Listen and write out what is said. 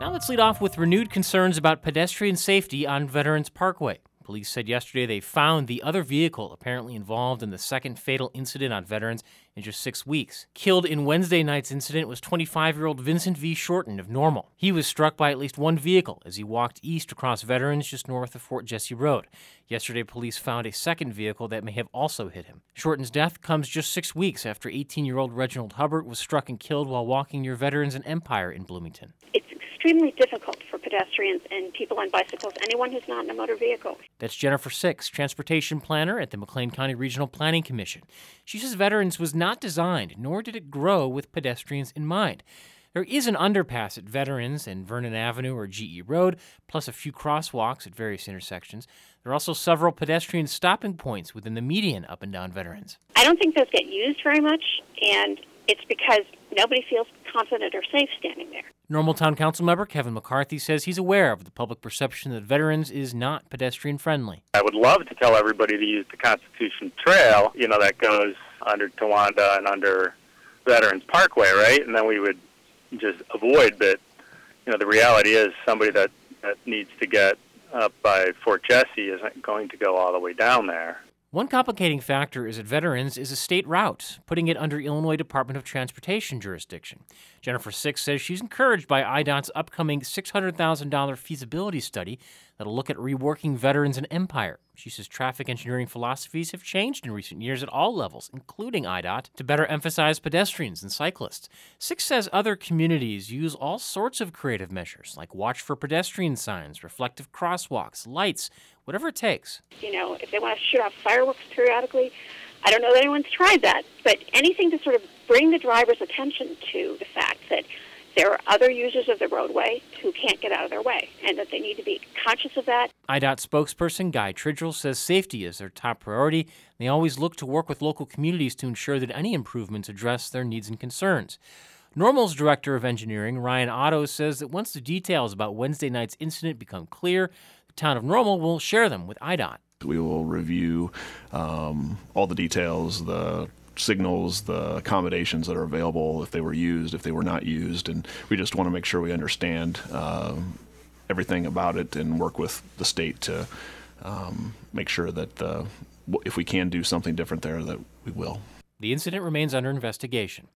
Now let's lead off with renewed concerns about pedestrian safety on Veterans Parkway. Police said yesterday they found the other vehicle apparently involved in the second fatal incident on Veterans in just 6 weeks. Killed in Wednesday night's incident was 25-year-old Vincent V. Shorten of Normal. He was struck by at least one vehicle as he walked east across Veterans just north of Fort Jesse Road. Yesterday, police found a second vehicle that may have also hit him. Shorten's death comes just 6 weeks after 18-year-old Reginald Hubbard was struck and killed while walking near Veterans and Empire in Bloomington. It's extremely difficult for pedestrians and people on bicycles, anyone who's not in a motor vehicle. That's Jennifer Six, transportation planner at the McLean County Regional Planning Commission. She says Veterans was not designed, nor did it grow with pedestrians in mind. There is an underpass at Veterans and Vernon Avenue or GE Road, plus a few crosswalks at various intersections. There are also several pedestrian stopping points within the median up and down Veterans. I don't think those get used very much, and it's because nobody feels confident or safe standing there. Normal Town Council member Kevin McCarthy says he's aware of the public perception that Veterans is not pedestrian-friendly. I would love to tell everybody to use the Constitution Trail, that goes under Towanda and under Veterans Parkway, right? And then we would just avoid, but, the reality is somebody that needs to get up by Fort Jesse isn't going to go all the way down there. One complicating factor is that Veterans is a state route, putting it under Illinois Department of Transportation jurisdiction. Jennifer Six says she's encouraged by IDOT's upcoming $600,000 feasibility study that'll look at reworking Veterans and Empire. She says traffic engineering philosophies have changed in recent years at all levels, including IDOT, to better emphasize pedestrians and cyclists. Six says other communities use all sorts of creative measures, like watch for pedestrian signs, reflective crosswalks, lights, whatever it takes. If they want to shoot off fireworks periodically, I don't know that anyone's tried that, but anything to sort of bring the driver's attention to the fact that there are other users of the roadway who can't get out of their way, and that they need to be conscious of that. IDOT spokesperson Guy Tridrell says safety is their top priority. They always look to work with local communities to ensure that any improvements address their needs and concerns. Normal's Director of Engineering, Ryan Otto, says that once the details about Wednesday night's incident become clear, the town of Normal will share them with IDOT. We will review all the details, the signals, the accommodations that are available, if they were used, if they were not used, and we just want to make sure we understand everything about it and work with the state to make sure that if we can do something different there, that we will. The incident remains under investigation.